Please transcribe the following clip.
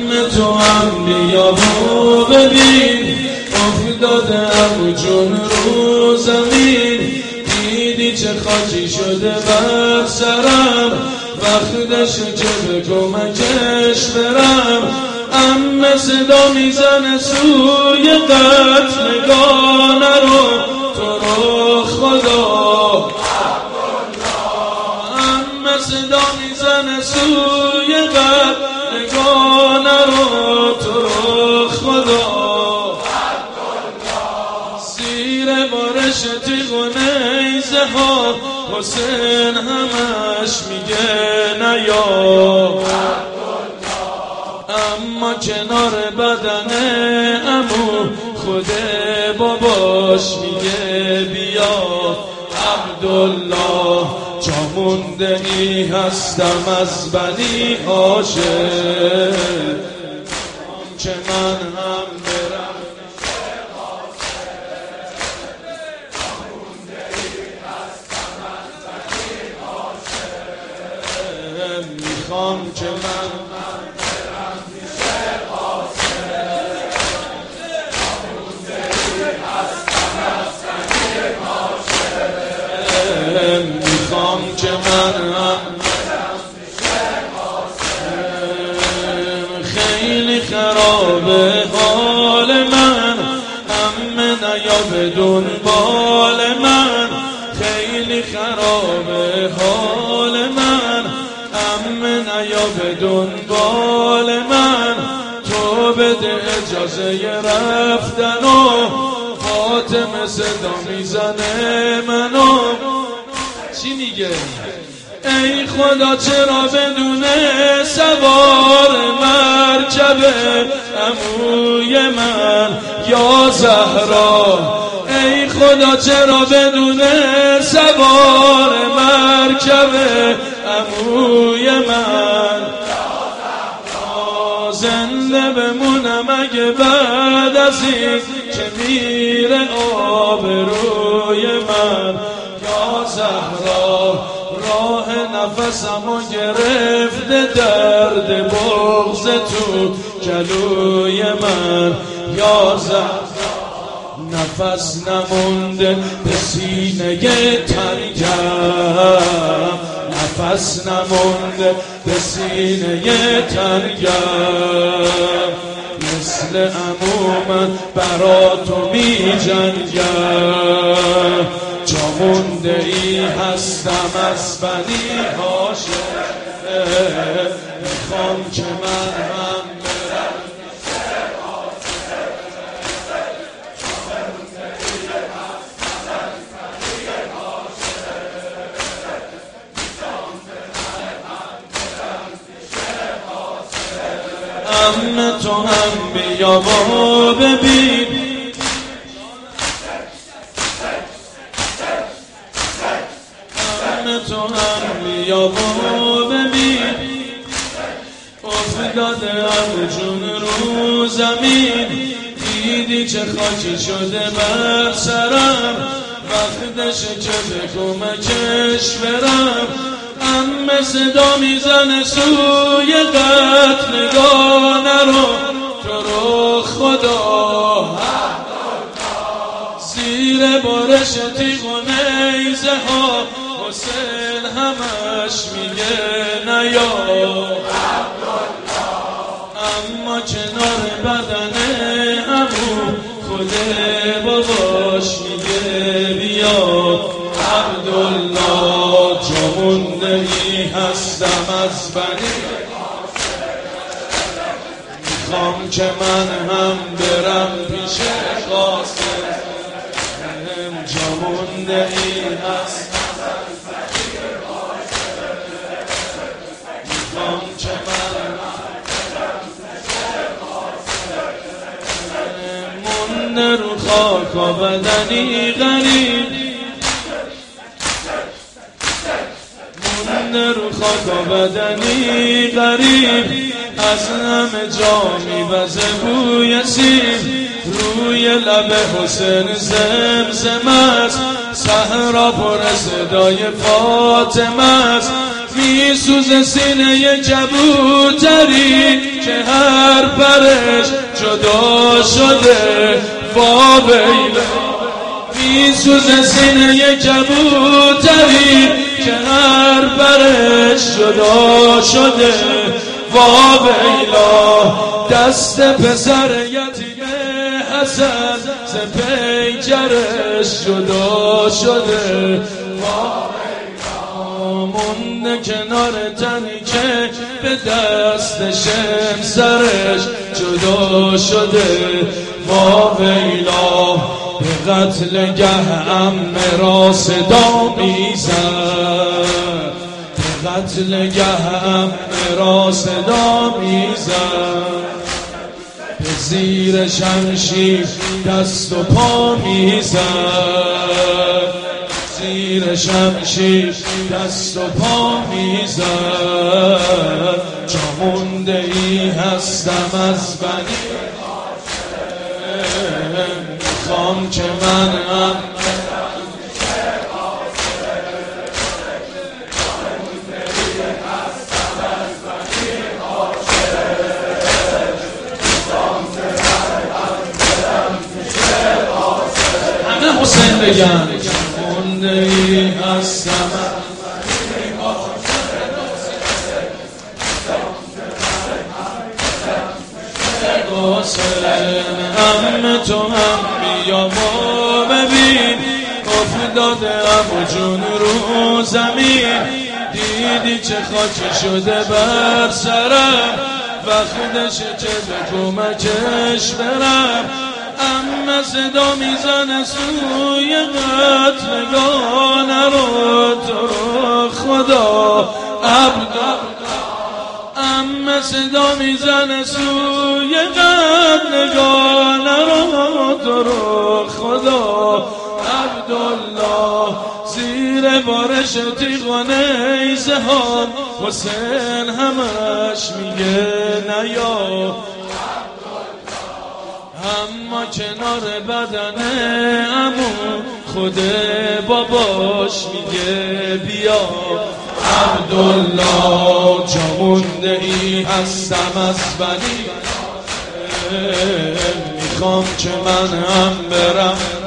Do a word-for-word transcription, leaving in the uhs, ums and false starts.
تو هم بیا و ببین افتادم جون رو زمین، دیدی چه خاکی شده بر سرم، وقتش که به کمکش برم. عمه صدا میزنه سوی قتلگاه، نرو تو رو خدا. عمه صدا میزنه سوی قتلگاه، نرو تو رو خدا. زیر بارش تیغ و نیزه ها حسین همش میگه نیا، اما کنار بدن عمو خود باباش میگه بیا. عبدالله جا مونده ای هستم از بنی هاشم، که من هم برم میخوام که من میخوام که من هم خیلی خرابه حال من، همه نیا به دنبال من. خیلی خرابه حال من، همه نیا به دنبال من. تو بده اجازه رفتن و فاطمه صدا میزنه منو. چی میگه؟ ای خدا چرا بدون سوار مرکب عموی من یا زهرا؟ ای خدا چرا بدون سوار مرکب عموی من زنده بمونم اگه بعد از این که میره آبروی من یا زهرا؟ راه نفسمو گرفته درد بغض تو گلوی من یا زهرا. نفس نمونده به سینه تنگم، نفس نمونده به سینه تنگم. مثل عمو من برا تو می جنگم، جا مونده ای هستم از بنی هاشم. میخوام که من هم برم عمه تو هم بیا و ببین عمه تو هم بیا و ببین افتاده هم جون رو زمین، دیدی چه خاکی شده بر سرم، وقتش که به کمکش برم. عمه صدا میزنه سوی قتلگاه، نرو تو رو خدا. زیر بارش تیغ و نیزه ها حسین همش میگه نیا، اما کنار بدن عمو خود باباش میگه بیا. عبدالله جا مونده ای هستم از بنی، میخوام که من هم برم پیش قاسم. جا مونده ای هستم از بنی، میخوام که من مونده رو خاک و بدنی غریب، رو خاک و بدنی غریب. از همه جا میوزه بوی سیب، روی لب حسین زمزم است. صحرا پر صدای فاطمه است، میسوزه سینه کبوتری که هر برش جدا شده وا ویلا میسوزه سینه کبوتری که هر برش جدا شده وا ویلا دست پسر یتیم حسن ز پیکرش جدا شده وا ویلا مونده کنار تنی که به دست شم سرش جدا شده وا ویلا به قتل گه عمه را صدا میزد به قتل گه عمه را صدا میزد به زیر شمشیر دست و پا میزد زیر شمشیر دست و پا میزد جا مونده ای هستم از بنی میخوام که من هم همه حسین بگن مونده ای هستم همه تو هم بیام و ببین افتاده امو جون رو زمین دیدی چه خاکی شده بر سرم وقتشه که به کمکش برم اما صدا میزنه سوی قتلگاه نرو تو رو خدا عبد اما صدا میزنه سوی قتلگاه نرو تو رو خدا عبدالله زیر بارش تیغانه ایزهان حسین همش میگه نیا اما کنار بدنه امو خود باباش میگه بیا عبدالله جا مونده ای هستم از بنی میخوام که من هم برم